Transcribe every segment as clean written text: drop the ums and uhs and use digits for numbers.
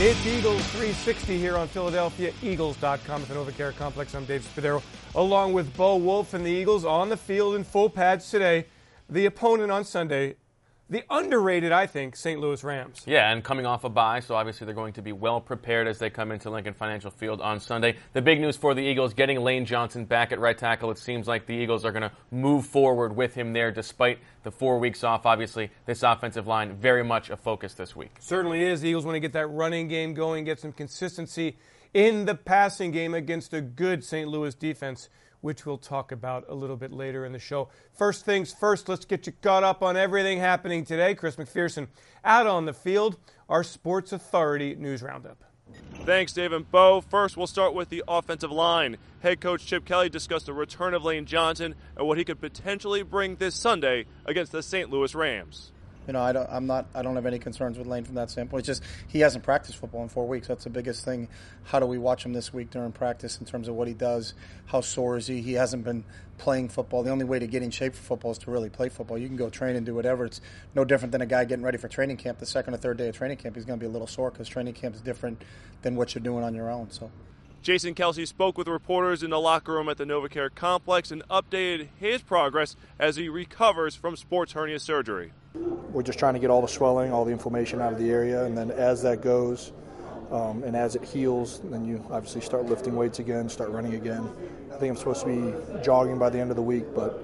It's Eagles 360 here on Philadelphia Eagles.com at the NovaCare Complex. I'm Dave Spadaro, along with Bo Wolf, and the Eagles on the field in full pads today. The opponent on Sunday, the underrated, I think, St. Louis Rams. Yeah, and coming off a bye, so obviously they're going to be well prepared as they come into Lincoln Financial Field on Sunday. The big news for the Eagles, getting Lane Johnson back at right tackle. It seems like the Eagles are going to move forward with him there despite the 4 weeks off. Obviously, this offensive line very much a focus this week. Certainly is. The Eagles want to get that running game going, get some consistency in the passing game against a good St. Louis defense, which we'll talk about a little bit later in the show. First things first, let's get you caught up on everything happening today. Chris McPherson out on the field, our Sports Authority News Roundup. Thanks, Dave and Bo. First, we'll start with the offensive line. Head coach Chip Kelly discussed the return of Lane Johnson and what he could potentially bring this Sunday against the St. Louis Rams. You know, I don't have any concerns with Lane from that standpoint. It's just he hasn't practiced football in 4 weeks. That's the biggest thing. How do we watch him this week during practice in terms of what he does? How sore is he? He hasn't been playing football. The only way to get in shape for football is to really play football. You can go train and do whatever. It's no different than a guy getting ready for training camp. The second or third day of training camp, he's going to be a little sore because training camp is different than what you're doing on your own. So. Jason Kelce spoke with reporters in the locker room at the NovaCare Complex and updated his progress as he recovers from sports hernia surgery. We're just trying to get all the swelling, all the inflammation out of the area, and then as that goes and as it heals, then you obviously start lifting weights again, start running again. I think I'm supposed to be jogging by the end of the week, but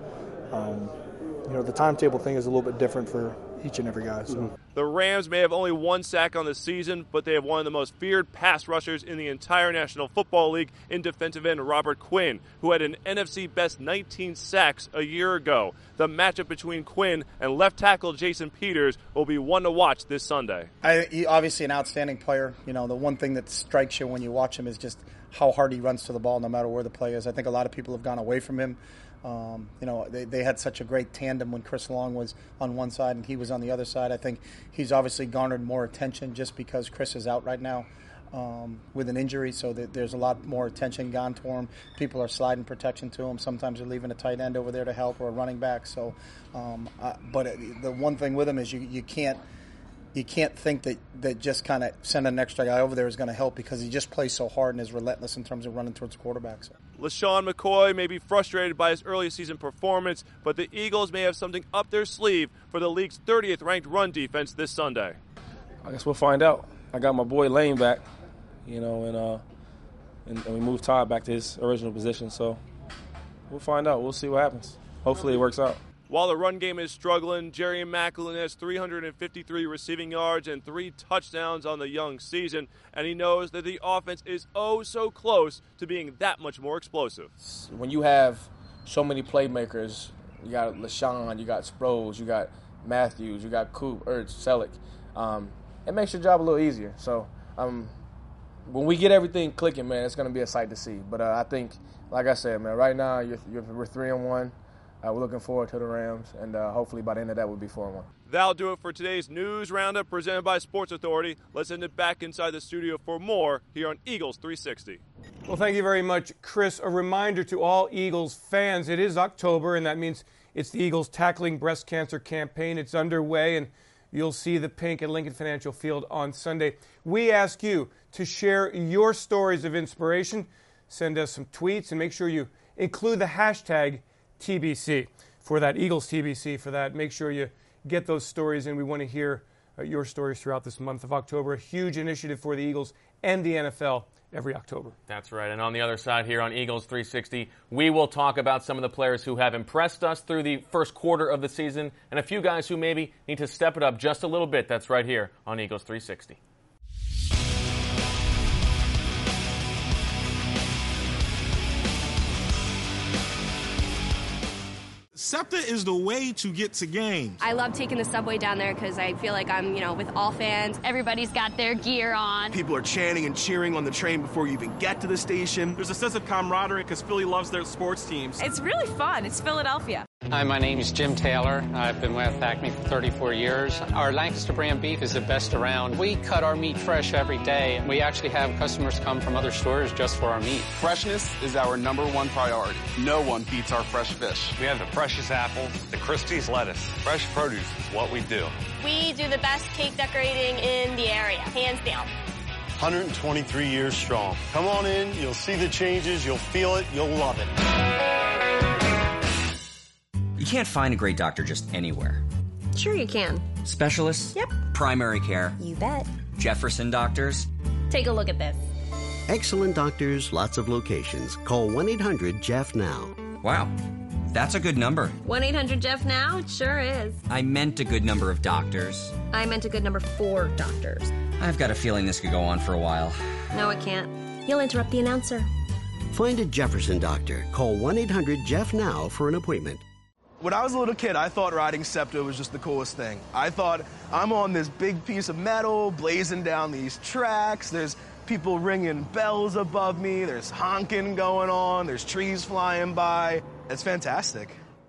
the timetable thing is a little bit different for each and every guy. So. The Rams may have only one sack on the season, but they have one of the most feared pass rushers in the entire National Football League in defensive end Robert Quinn, who had an NFC best 19 sacks a year ago. The matchup between Quinn and left tackle Jason Peters will be one to watch this Sunday. He's obviously an outstanding player. You know, the one thing that strikes you when you watch him is just how hard he runs to the ball no matter where the play is. I think a lot of people have gone away from him. They had such a great tandem when Chris Long was on one side and he was on the other side. I think he's obviously garnered more attention just because Chris is out right now with an injury, so that there's a lot more attention gone to him. People are sliding protection to him. Sometimes they're leaving a tight end over there to help or a running back. So, the one thing with him is you can't think that just kind of sending an extra guy over there is going to help because he just plays so hard and is relentless in terms of running towards the quarterback. So. LaShawn McCoy may be frustrated by his early season performance, but the Eagles may have something up their sleeve for the league's 30th ranked run defense this Sunday. I guess we'll find out. I got my boy Lane back, and we moved Todd back to his original position. So we'll find out. We'll see what happens. Hopefully it works out. While the run game is struggling, Jerry Maclin has 353 receiving yards and 3 touchdowns on the young season, and he knows that the offense is oh so close to being that much more explosive. When you have so many playmakers, you got LaShawn, you got Sproles, you got Matthews, you got Coop, Ertz, Selleck, it makes your job a little easier. So when we get everything clicking, man, it's going to be a sight to see. But I think, like I said, man, right now we're 3-1. We're looking forward to the Rams, and hopefully by the end of that we'll be 4-1. That'll do it for today's News Roundup presented by Sports Authority. Let's send it back inside the studio for more here on Eagles 360. Well, thank you very much, Chris. A reminder to all Eagles fans, it is October, and that means it's the Eagles Tackling Breast Cancer campaign. It's underway, and you'll see the pink at Lincoln Financial Field on Sunday. We ask you to share your stories of inspiration. Send us some tweets, and make sure you include the hashtag TBC for that, Eagles TBC for that. Make sure you get those stories in. We want to hear your stories throughout this month of October. A huge initiative for the Eagles and the NFL every October. That's right. And on the other side here on Eagles 360, we will talk about some of the players who have impressed us through the first quarter of the season and a few guys who maybe need to step it up just a little bit. That's right here on Eagles 360. SEPTA is the way to get to games. I love taking the subway down there because I feel like I'm, with all fans. Everybody's got their gear on. People are chanting and cheering on the train before you even get to the station. There's a sense of camaraderie because Philly loves their sports teams. It's really fun. It's Philadelphia. Hi, my name is Jim Taylor. I've been with Acme for 34 years. Our Lancaster brand beef is the best around. We cut our meat fresh every day. We actually have customers come from other stores just for our meat. Freshness is our #1 priority. No one beats our fresh fish. We have the freshest apples, the Christie's lettuce. Fresh produce is what we do. We do the best cake decorating in the area, hands down. 123 years strong. Come on in, you'll see the changes, you'll feel it, you'll love it. You can't find a great doctor just anywhere. Sure you can. Specialists? Yep. Primary care? You bet. Jefferson Doctors? Take a look at this. Excellent doctors, lots of locations. Call 1-800-JEFF now. Wow, that's a good number. 1-800-JEFF-NOW? It sure is. I meant a good number of doctors. I meant a good number 4 doctors. I've got a feeling this could go on for a while. No, it can't. You'll interrupt the announcer. Find a Jefferson doctor. Call 1-800-JEFF now for an appointment. When I was a little kid, I thought riding SEPTA was just the coolest thing. I thought, I'm on this big piece of metal, blazing down these tracks. There's people ringing bells above me. There's honking going on. There's trees flying by. It's fantastic.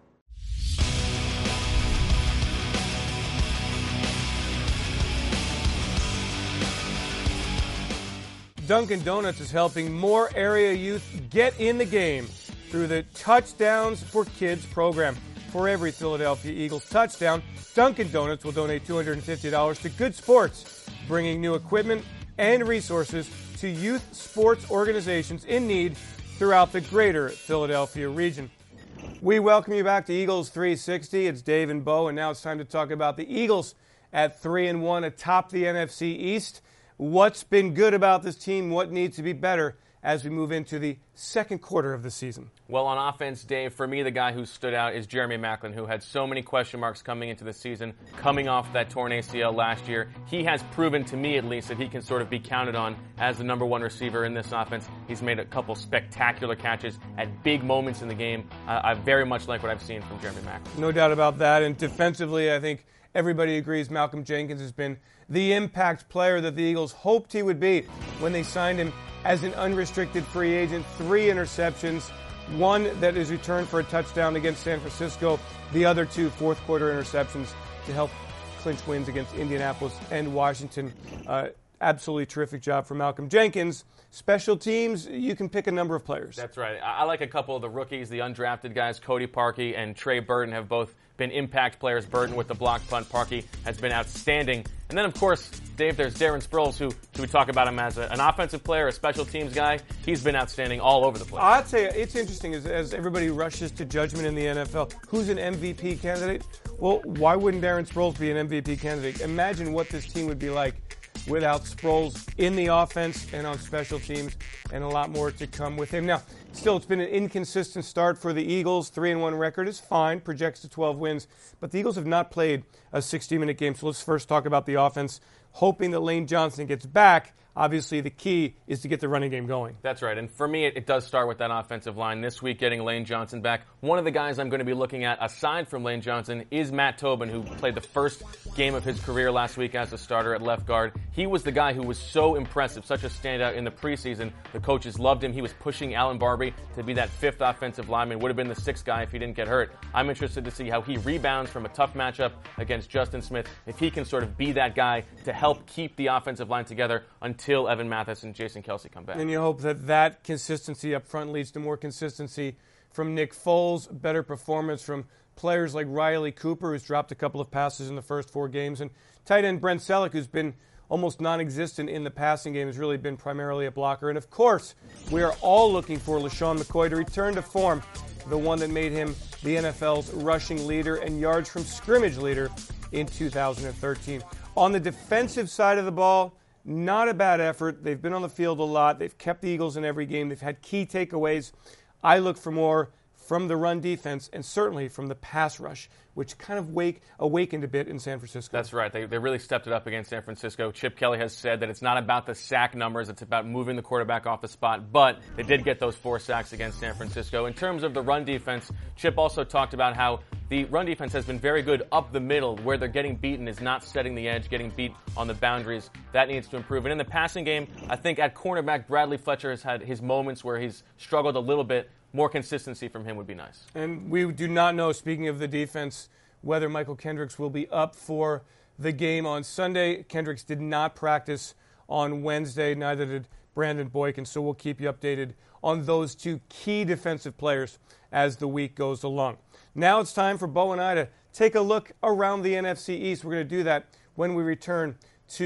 Dunkin' Donuts is helping more area youth get in the game through the Touchdowns for Kids program. For every Philadelphia Eagles touchdown, Dunkin' Donuts will donate $250 to Good Sports, bringing new equipment and resources to youth sports organizations in need throughout the greater Philadelphia region. We welcome you back to Eagles 360. It's Dave and Bo, and now it's time to talk about the Eagles at 3-1 atop the NFC East. What's been good about this team? What needs to be better as we move into the second quarter of the season? Well, on offense, Dave, for me, the guy who stood out is Jeremy Maclin, who had so many question marks coming into the season, coming off that torn ACL last year. He has proven, to me at least, that he can sort of be counted on as the number one receiver in this offense. He's made a couple spectacular catches at big moments in the game. I very much like what I've seen from Jeremy Maclin. No doubt about that. And defensively, I think everybody agrees Malcolm Jenkins has been the impact player that the Eagles hoped he would be when they signed him as an unrestricted free agent. 3 interceptions, one that is returned for a touchdown against San Francisco, the other 2 fourth-quarter interceptions to help clinch wins against Indianapolis and Washington. Absolutely terrific job for Malcolm Jenkins. Special teams, you can pick a number of players. That's right. I like a couple of the rookies, the undrafted guys. Cody Parkey and Trey Burton have both been impact players. Burton with the block punt. Parkey has been outstanding. And then, of course, Dave, there's Darren Sproles, who should we talk about him as an offensive player, a special teams guy? He's been outstanding all over the place. I'd say it's interesting as everybody rushes to judgment in the NFL. Who's an MVP candidate? Well, why wouldn't Darren Sproles be an MVP candidate? Imagine what this team would be like without Sproles in the offense and on special teams, and a lot more to come with him. Now, still, it's been an inconsistent start for the Eagles. 3-1 record is fine, projects to 12 wins, but the Eagles have not played a 60-minute game. So let's first talk about the offense. Hoping that Lane Johnson gets back. Obviously, the key is to get the running game going. That's right. And for me, it does start with that offensive line. This week, getting Lane Johnson back. One of the guys I'm going to be looking at, aside from Lane Johnson, is Matt Tobin, who played the first game of his career last week as a starter at left guard. He was the guy who was so impressive, such a standout in the preseason. The coaches loved him. He was pushing Alan Barbie to be that 5th offensive lineman. Would have been the 6th guy if he didn't get hurt. I'm interested to see how he rebounds from a tough matchup against Justin Smith, if he can sort of be that guy to help keep the offensive line together until Evan Mathis and Jason Kelce come back. And you hope that consistency up front leads to more consistency from Nick Foles, better performance from players like Riley Cooper, who's dropped a couple of passes in the first 4 games, and tight end Brent Selleck, who's been almost non-existent in the passing game, has really been primarily a blocker. And, of course, we are all looking for LeSean McCoy to return to form, the one that made him the NFL's rushing leader and yards from scrimmage leader in 2013. On the defensive side of the ball, not a bad effort. They've been on the field a lot. They've kept the Eagles in every game. They've had key takeaways. I look for more from the run defense and certainly from the pass rush, which kind of awakened a bit in San Francisco. That's right. They really stepped it up against San Francisco. Chip Kelly has said that it's not about the sack numbers. It's about moving the quarterback off the spot. But they did get those 4 sacks against San Francisco. In terms of the run defense, Chip also talked about how the run defense has been very good up the middle. Where they're getting beaten is not setting the edge, getting beat on the boundaries. That needs to improve. And in the passing game, I think at cornerback, Bradley Fletcher has had his moments where he's struggled a little bit. More consistency from him would be nice. And we do not know, speaking of the defense, whether Michael Kendricks will be up for the game on Sunday. Kendricks did not practice on Wednesday, neither did Brandon Boykin, so we'll keep you updated on those 2 key defensive players as the week goes along. Now it's time for Bo and I to take a look around the NFC East. We're going to do that when we return to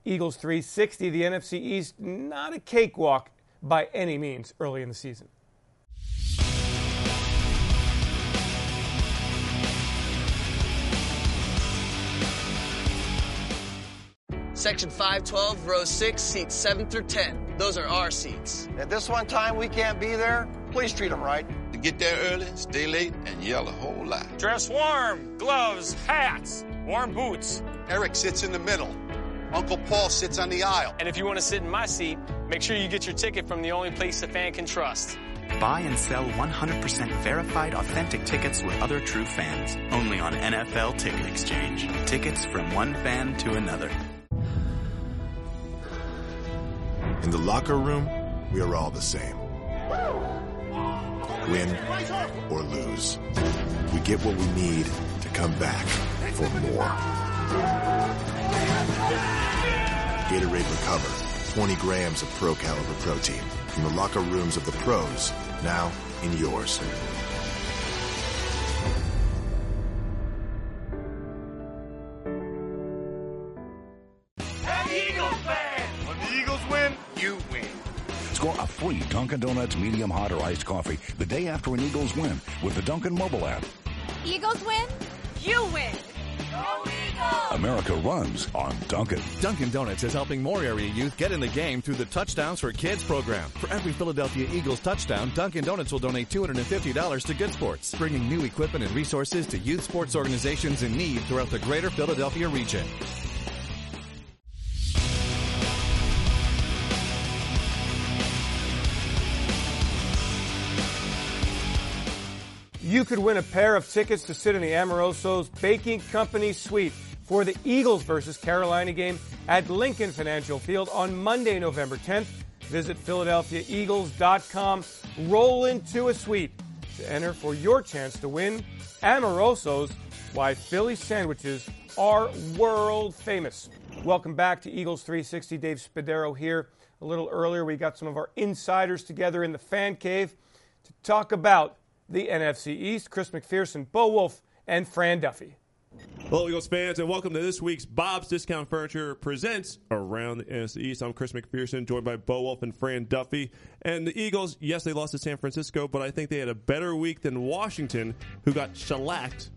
Eagles 360. The NFC East, not a cakewalk by any means early in the season. Section 512, row 6, seats 7 through 10. Those are our seats. If this one time we can't be there, please treat them right. To get there early, stay late, and yell a whole lot. Dress warm, gloves, hats, warm boots. Eric sits in the middle. Uncle Paul sits on the aisle. And if you want to sit in my seat, make sure you get your ticket from the only place a fan can trust. Buy and sell 100% verified authentic tickets with other true fans. Only on NFL Ticket Exchange. Tickets from one fan to another. In the locker room, we are all the same. Win or lose. We get what we need to come back for more. Gatorade Recover, 20 grams of pro caliber protein from the locker rooms of the pros, now in yours. Hey, Eagles fan! When the Eagles win, you win. Score a free Dunkin' Donuts medium hot or iced coffee the day after an Eagles win with the Dunkin' mobile app. Eagles win, you win. Go Eagles! America runs on Dunkin'. Dunkin' Donuts is helping more area youth get in the game through the Touchdowns for Kids program. For every Philadelphia Eagles touchdown, Dunkin' Donuts will donate $250 to Good Sports, bringing new equipment and resources to youth sports organizations in need throughout the greater Philadelphia region. You could win a pair of tickets to sit in the Amoroso's Baking Company suite for the Eagles versus Carolina game at Lincoln Financial Field on Monday, November 10th. Visit PhiladelphiaEagles.com. Roll into a suite to enter for your chance to win Amoroso's Why Philly Sandwiches Are World Famous. Welcome back to Eagles 360. Dave Spadaro here. A little earlier, we got some of our insiders together in the fan cave to talk about the NFC East. Chris McPherson, Bo Wolf, and Fran Duffy. Hello, Eagles fans, and welcome to this week's Bob's Discount Furniture presents Around the NFC East. I'm Chris McPherson, joined by Bo Wolf and Fran Duffy. And the Eagles, yes, they lost to San Francisco, but I think they had a better week than Washington, who got shellacked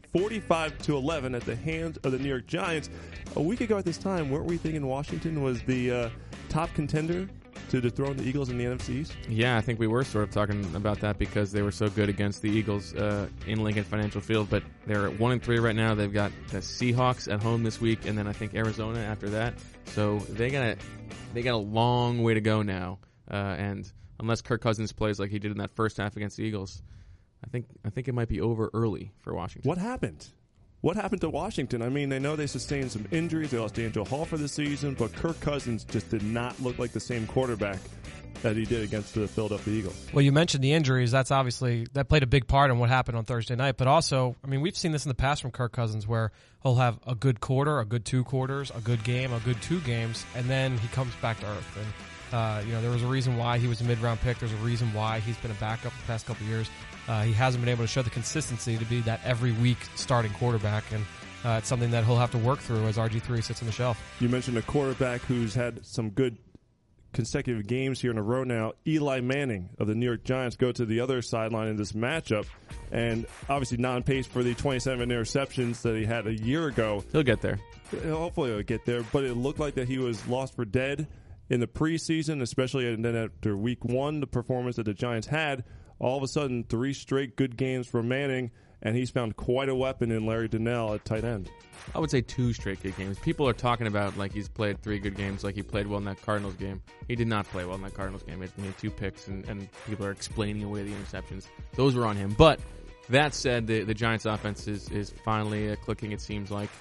45-11 at the hands of the New York Giants. A week ago at this time, weren't we thinking Washington was the top contender to dethrone the Eagles in the NFC East? Yeah, I think we were sort of talking about that because they were so good against the Eagles in Lincoln Financial Field. But they're at 1-3 right now. They've got the Seahawks at home this week, and then I think Arizona after that. So they got a long way to go now. And unless Kirk Cousins plays like he did in that first half against the Eagles, I think it might be over early for Washington. What happened? What happened to Washington? I mean, I know they sustained some injuries. They lost D'Angelo Hall for the season, but Kirk Cousins just did not look like the same quarterback that he did against the Philadelphia Eagles. Well, you mentioned the injuries. That played a big part in what happened on Thursday night. But also, I mean, we've seen this in the past from Kirk Cousins where he'll have a good quarter, a good 2 quarters, a good game, a good 2 games, and then he comes back to earth. And, there was a reason why he was a mid-round pick. There's a reason why he's been a backup the past couple of years. He hasn't been able to show the consistency to be that every week starting quarterback, and it's something that he'll have to work through as RG3 sits on the shelf. You mentioned a quarterback who's had some good consecutive games here in a row now. Eli Manning of the New York Giants go to the other sideline in this matchup, and obviously not on pace for the 27 interceptions that he had a year ago. He'll get there. Hopefully he'll get there, but it looked like that he was lost for dead in the preseason, especially and then after week 1, the performance that the Giants had. All of a sudden, 3 straight good games for Manning, and he's found quite a weapon in Larry Donnell at tight end. I would say 2 straight good games. People are talking about like he's played 3 good games, like he played well in that Cardinals game. He did not play well in that Cardinals game. He had 2 picks, and people are explaining away the interceptions. Those were on him. But that said, the Giants' offense is finally clicking, it seems like.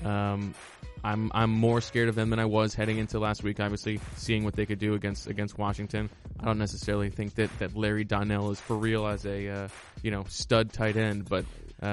I'm more scared of them than I was heading into last week, obviously, seeing what they could do against Washington. I don't necessarily think that Larry Donnell is for real as a stud tight end, but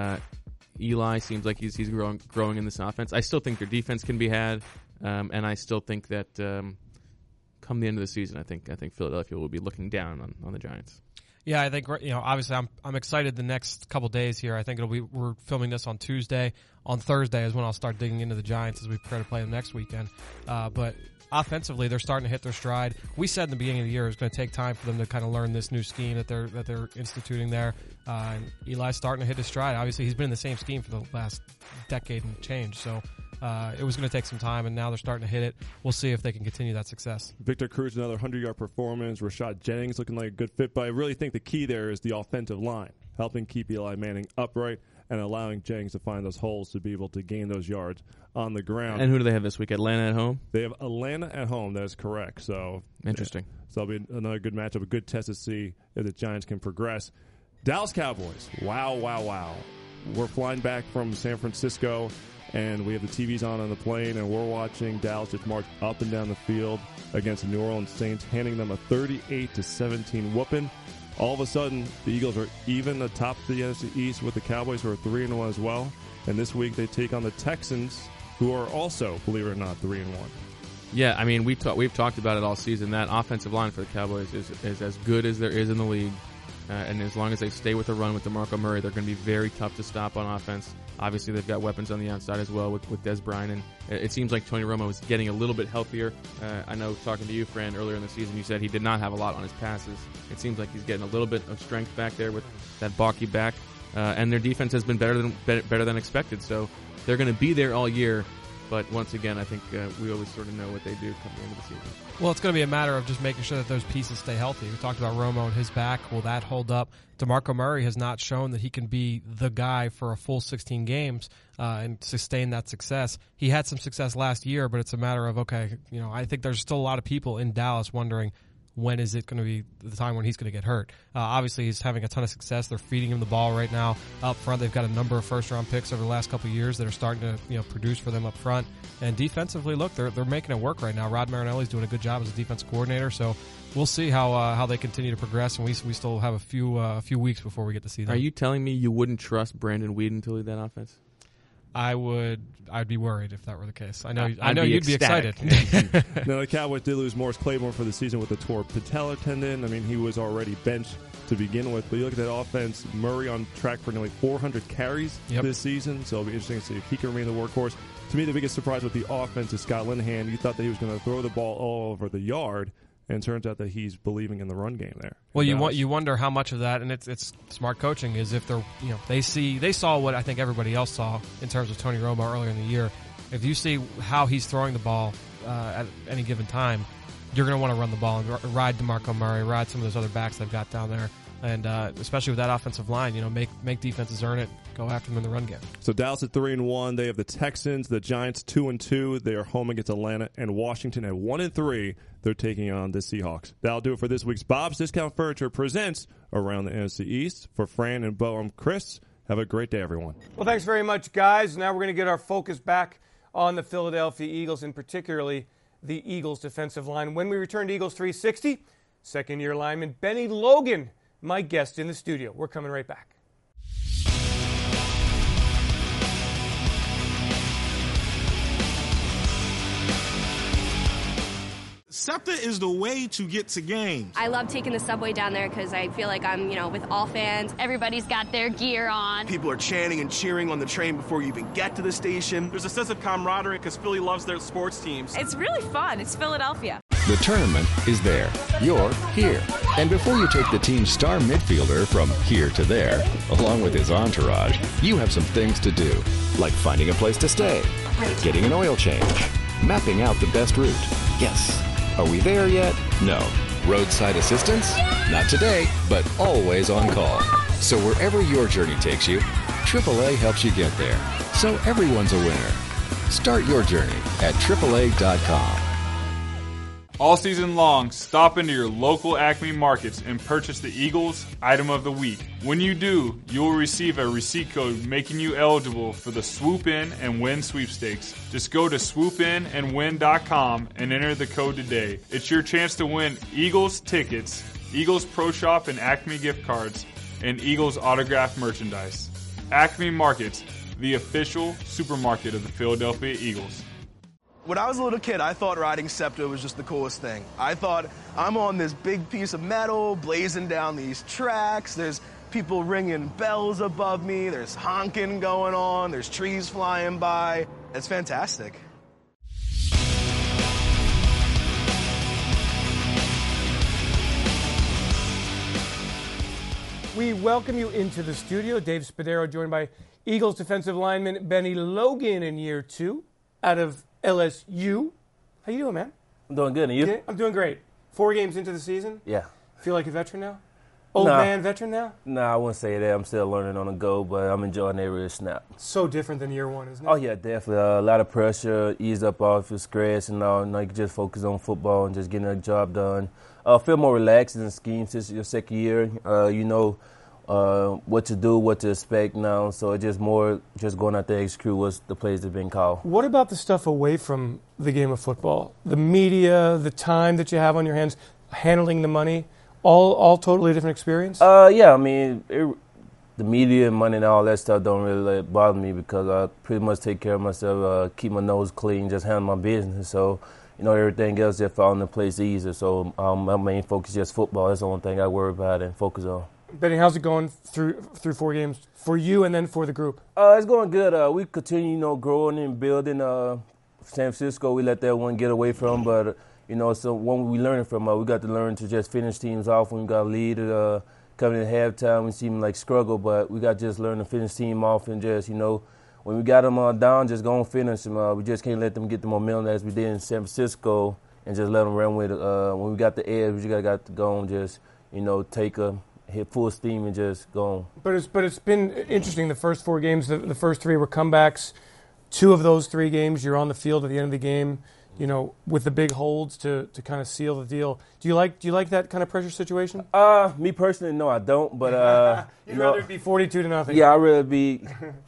Eli seems like he's growing in this offense. I still think their defense can be had, and I still think that come the end of the season, I think Philadelphia will be looking down on the Giants. Yeah, I think obviously I'm excited the next couple days here. I think we're filming this on Tuesday. On Thursday is when I'll start digging into the Giants as we prepare to play them next weekend. But offensively, they're starting to hit their stride. We said in the beginning of the year it was going to take time for them to kind of learn this new scheme that they're instituting there. And Eli's starting to hit his stride. Obviously, he's been in the same scheme for the last decade and change. So it was going to take some time, and now they're starting to hit it. We'll see if they can continue that success. Victor Cruz, another 100-yard performance. Rashad Jennings looking like a good fit, but I really think the key there is the offensive line, helping keep Eli Manning upright and allowing Jennings to find those holes to be able to gain those yards on the ground. And who do they have this week? Atlanta at home? They have Atlanta at home. That is correct. So interesting. So that'll be another good matchup, a good test to see if the Giants can progress. Dallas Cowboys. Wow. We're flying back from San Francisco, and we have the TVs on the plane, and we're watching Dallas just march up and down the field against the New Orleans Saints, handing them a 38-17 whooping. All of a sudden, the Eagles are even atop the NFC East with the Cowboys, who are 3-1 as well. And this week they take on the Texans, who are also, believe it or not, 3-1. Yeah, I mean, we've talked about it all season. That offensive line for the Cowboys is as good as there is in the league. And as long as they stay with the run with DeMarco Murray, they're going to be very tough to stop on offense. Obviously, they've got weapons on the outside as well with Des Bryant. And it seems like Tony Romo is getting a little bit healthier. I know talking to you, Fran, earlier in the season, you said he did not have a lot on his passes. It seems like he's getting a little bit of strength back there with that balky back. And their defense has been better than expected. So they're going to be there all year. But once again, I think we always sort of know what they do come the end of the season. Well, it's going to be a matter of just making sure that those pieces stay healthy. We talked about Romo and his back. Will that hold up? DeMarco Murray has not shown that he can be the guy for a full 16 games and sustain that success. He had some success last year, but it's a matter of, okay, I think there's still a lot of people in Dallas wondering, when is it going to be the time when he's going to get hurt? Obviously, he's having a ton of success. They're feeding him the ball right now up front. They've got a number of first-round picks over the last couple of years that are starting to produce for them up front. And defensively, look, they're making it work right now. Rod Marinelli's doing a good job as a defensive coordinator. So we'll see how they continue to progress. And we still have a few weeks before we get to see them. Are you telling me you wouldn't trust Brandon Weeden to lead that offense? I'd be worried if that were the case. I know you'd be ecstatic. excited. Now, the Cowboys did lose Morris Claiborne for the season with a torn patella tendon. I mean, he was already benched to begin with. But you look at that offense, Murray on track for nearly 400 carries this season. So it'll be interesting to see if he can remain the workhorse. To me, the biggest surprise with the offense is Scott Linehan. You thought that he was going to throw the ball all over the yard. And it turns out that he's believing in the run game there. Well, you wonder how much of that, and it's smart coaching, is if they're they saw what I think everybody else saw in terms of Tony Romo earlier in the year. If you see how he's throwing the ball at any given time, you're going to want to run the ball and ride DeMarco Murray, ride some of those other backs they've got down there. And especially with that offensive line, make defenses earn it. Go after them in the run game. So Dallas at 3-1. They have the Texans, the Giants 2-2. They are home against Atlanta and Washington at 1-3. They're taking on the Seahawks. That'll do it for this week's Bob's Discount Furniture presents Around the NFC East. For Fran and Bo, I'm Chris. Have a great day, everyone. Well, thanks very much, guys. Now we're going to get our focus back on the Philadelphia Eagles, and particularly the Eagles defensive line. When we return to Eagles 360, second-year lineman Benny Logan, my guest in the studio. We're coming right back. SEPTA is the way to get to games. I love taking the subway down there because I feel like I'm, with all fans. Everybody's got their gear on. People are chanting and cheering on the train before you even get to the station. There's a sense of camaraderie because Philly loves their sports teams. It's really fun. It's Philadelphia. The tournament is there. You're here. And before you take the team's star midfielder from here to there, along with his entourage, you have some things to do, like finding a place to stay, getting an oil change, mapping out the best route. Yes. Are we there yet? No. Roadside assistance? Not today, but always on call. So wherever your journey takes you, AAA helps you get there. So everyone's a winner. Start your journey at AAA.com. All season long, stop into your local Acme markets and purchase the Eagles Item of the Week. When you do, you will receive a receipt code making you eligible for the Swoop In and Win sweepstakes. Just go to swoopinandwin.com and enter the code today. It's your chance to win Eagles tickets, Eagles Pro Shop and Acme gift cards, and Eagles autographed merchandise. Acme Markets, the official supermarket of the Philadelphia Eagles. When I was a little kid, I thought riding SEPTA was just the coolest thing. I thought, I'm on this big piece of metal, blazing down these tracks. There's people ringing bells above me. There's honking going on. There's trees flying by. It's fantastic. We welcome you into the studio. Dave Spadaro joined by Eagles defensive lineman Benny Logan in year 2 out of LSU. How you doing, man? I'm doing good, and you? Yeah, I'm doing great. 4 games into the season? Yeah. Feel like a veteran now? Old man veteran now? Nah, I wouldn't say that. I'm still learning on the go, but I'm enjoying every snap. So different than year 1, isn't it? Oh, yeah, definitely. A lot of pressure, ease up off your stress, and all. You can just focus on football and just getting a job done. Feel more relaxed in the scheme since your second year. You know what to do, what to expect now. So it's just more just going out there, execute what the plays have been called. What about the stuff away from the game of football? The media, the time that you have on your hands, handling the money, all totally different experience? Yeah, I mean, the media and money and all that stuff don't really bother me because I pretty much take care of myself, keep my nose clean, just handle my business. So, you know, everything else just fall into place easier. So my main focus is just football. That's the only thing I worry about and focus on. Benny, how's it going through 4 games for you and then for the group? It's going good. We continue, you know, growing and building. San Francisco, we let that one get away from, but you know, so when we learning from, we got to learn to just finish teams off when we got a lead. Coming in halftime, we seem like struggle, but we got to just learn to finish team off and just, you know, when we got them down, just go and finish them. We just can't let them get the momentum as we did in San Francisco and just let them run with it. When we got the edge, we just got to go and just, you know, hit full steam and just go on. But it's been interesting. The first 4 games, the first 3 were comebacks. 2 of those 3 games, you're on the field at the end of the game, you know, with the big holds to kind of seal the deal. Do you like that kind of pressure situation? Me personally, no, I don't. But you'd rather it be 42-0. Yeah, I'd rather be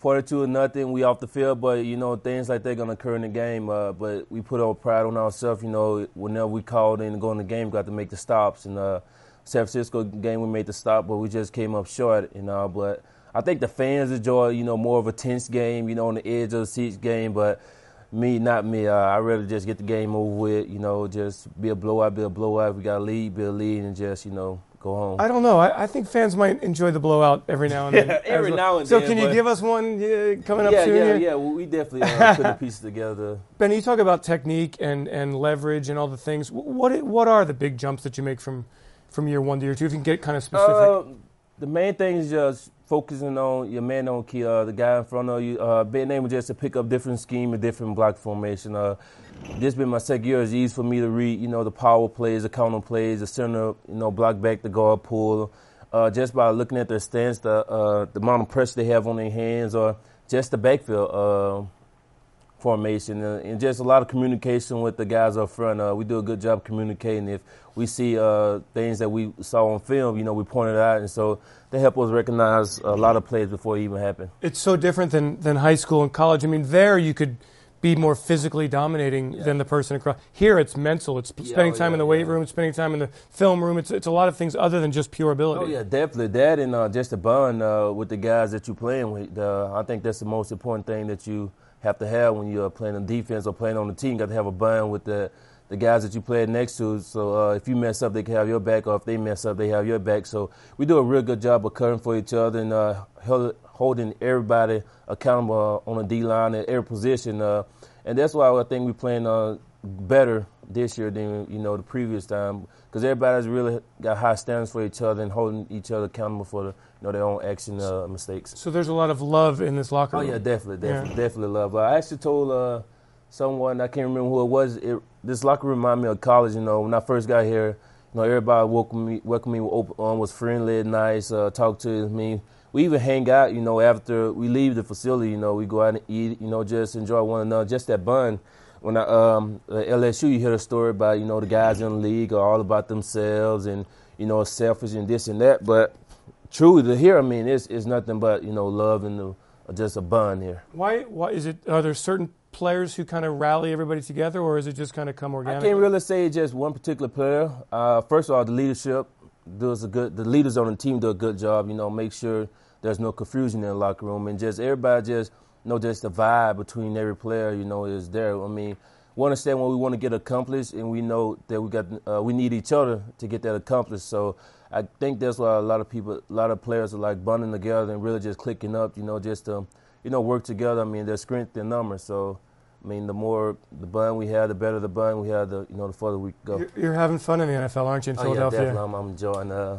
42-0. We off the field, but you know, things like that gonna occur in the game. But we put our pride on ourselves. You know, whenever we called in to go in the game, we got to make the stops. And San Francisco game, we made the stop, but we just came up short. You know, but I think the fans enjoy, you know, more of a tense game. You know, on the edge of the seats game, but. Not me. I'd rather just get the game over with, you know, just be a blowout. If we got a lead, be a lead, and just, you know, go home. I don't know. I think fans might enjoy the blowout every now and then. Every now and then. So can you give us one coming up soon? Yeah. Well, we definitely put the pieces together. Ben, you talk about technique and leverage and all the things. What are the big jumps that you make from year 1 to year 2, if you can get kind of specific? The main thing is just focusing on your man on key, the guy in front of you, being able just to pick up different scheme and different block formation. This been my second year. It's easy for me to read, you know, the power plays, the counter plays, the center, you know, block back, the guard pull, just by looking at their stance, the amount of pressure they have on their hands, or just the backfield formation, and just a lot of communication with the guys up front. We do a good job communicating. If we see things that we saw on film, you know, we point it out, and so they help us recognize a lot of plays before it even happen. It's so different than high school and college. I mean, there you could be more physically dominating than the person across. Here it's mental. It's spending time in the weight room, spending time in the film room. It's a lot of things other than just pure ability. Oh, yeah, definitely. That and just the bond with the guys that you're playing with. I think that's the most important thing that you have to have when you're playing on defense or playing on the team. You got to have a bond with the guys that you play next to. So if you mess up, they can have your back, or if they mess up, they have your back. So we do a real good job of covering for each other and holding everybody accountable on the D-line at every position. And that's why I think we're playing better this year than, you know, the previous time, because everybody's really got high standards for each other and holding each other accountable for their own action mistakes. So there's a lot of love in this locker room. Oh, yeah, definitely love. I actually told someone, I can't remember who it was, this locker room reminded me of college. You know, when I first got here, you know, everybody welcomed me with open arms, was friendly, nice, talked to me. We even hang out, you know, after we leave the facility. You know, we go out and eat, you know, just enjoy one another, just that bond. When I LSU, you hear a story about, you know, the guys in the league are all about themselves and, you know, selfish and this and that. But truly, to hear, I mean, it's nothing but, you know, love and just a bond here. Why is it? Are there certain players who kind of rally everybody together, or is it just kind of come organically? I can't really say just one particular player. First of all, the leadership does the leaders on the team do a good job. You know, make sure there's no confusion in the locker room, and just everybody just know just the vibe between every player, you know, is there. I mean, we understand what we want to get accomplished, and we know that we need each other to get that accomplished. So I think that's why a lot of players are like bonding together and really just clicking up, you know, just to, you know, work together. I mean, there's strength in numbers. So, I mean, the more the bond we have, the better the bond we have, the further we go. You're having fun in the NFL, aren't you, in Philadelphia? Yeah, definitely. I'm enjoying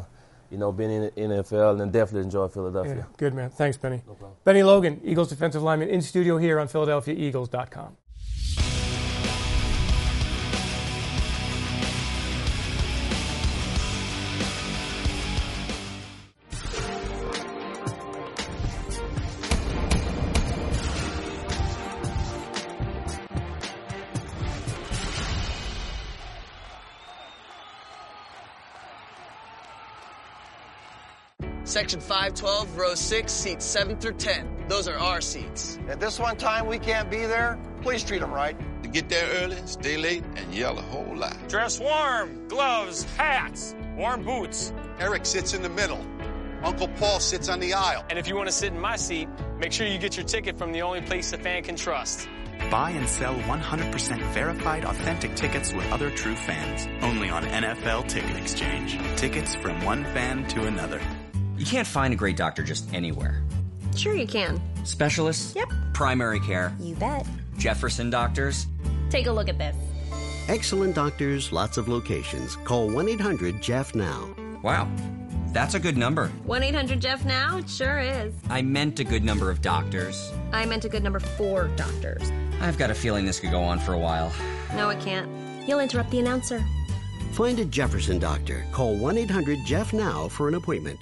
been in the NFL, and definitely enjoy Philadelphia. Yeah, good, man. Thanks, Benny. No problem. Benny Logan, Eagles defensive lineman, in studio here on PhiladelphiaEagles.com. Section 512, row 6, seats 7 through 10. Those are our seats. If this one time we can't be there, please treat them right. To get there early, stay late, and yell a whole lot. Dress warm, gloves, hats, warm boots. Eric sits in the middle. Uncle Paul sits on the aisle. And if you want to sit in my seat, make sure you get your ticket from the only place a fan can trust. Buy and sell 100% verified authentic tickets with other true fans. Only on NFL Ticket Exchange. Tickets from one fan to another. You can't find a great doctor just anywhere. Sure you can. Specialists? Yep. Primary care? You bet. Jefferson doctors? Take a look at this. Excellent doctors, lots of locations. Call 1-800-JEFF now. Wow, that's a good number. 1-800-JEFF-NOW? It sure is. I meant a good number of doctors. I meant a good number 4 doctors. I've got a feeling this could go on for a while. No, it can't. You'll interrupt the announcer. Find a Jefferson doctor. Call 1-800-JEFF now for an appointment.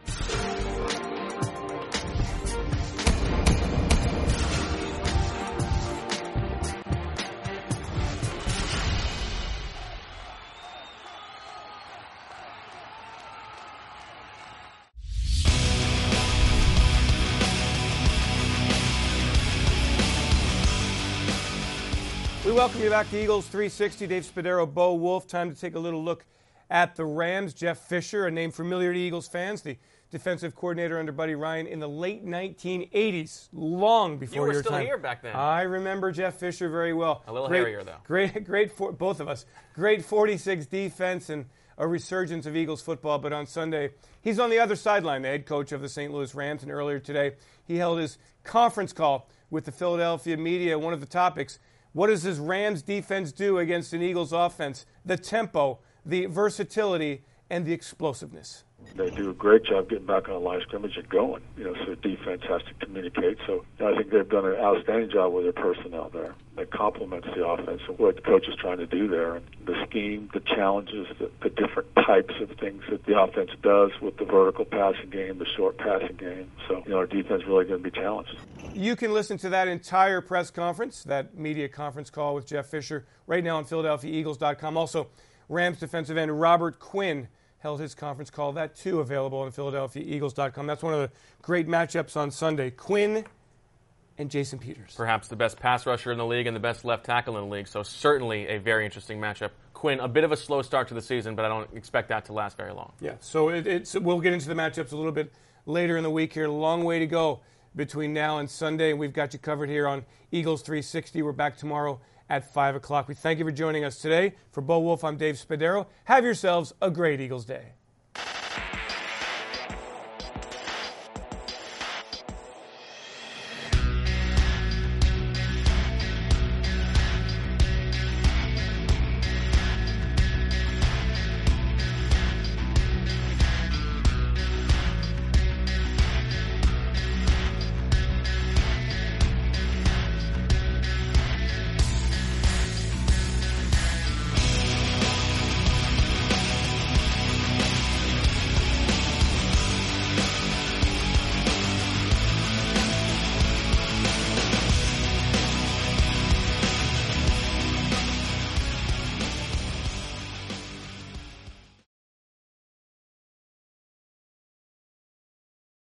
We welcome you back to Eagles 360. Dave Spadaro, Bo Wolf. Time to take a little look at the Rams. Jeff Fisher, a name familiar to Eagles fans, the defensive coordinator under Buddy Ryan in the late 1980s, long before your time. You were still here back then. I remember Jeff Fisher very well. A little hairier, though. Great for both of us. Great 46 defense and a resurgence of Eagles football. But on Sunday, he's on the other sideline, the head coach of the St. Louis Rams. And earlier today, he held his conference call with the Philadelphia media. One of the topics, what does this Rams defense do against an Eagles offense? The tempo, the versatility, and the explosiveness. They do a great job getting back on the line of scrimmage and going, so defense has to communicate. So I think they've done an outstanding job with their personnel there. That complements the offense and what the coach is trying to do there. And the scheme, the challenges, the different types of things that the offense does with the vertical passing game, the short passing game. So, our defense is really going to be challenged. You can listen to that entire press conference, that media conference call with Jeff Fisher, right now on PhiladelphiaEagles.com. Also, Rams defensive end Robert Quinn held his conference call. That, too, available on PhiladelphiaEagles.com. That's one of the great matchups on Sunday. Quinn and Jason Peters. Perhaps the best pass rusher in the league and the best left tackle in the league, so certainly a very interesting matchup. Quinn, a bit of a slow start to the season, but I don't expect that to last very long. Yeah, so we'll get into the matchups a little bit later in the week here. Long way to go between now and Sunday, and we've got you covered here on Eagles 360. We're back tomorrow at 5 o'clock. We thank you for joining us today. For Bo Wolf, I'm Dave Spadaro. Have yourselves a great Eagles day.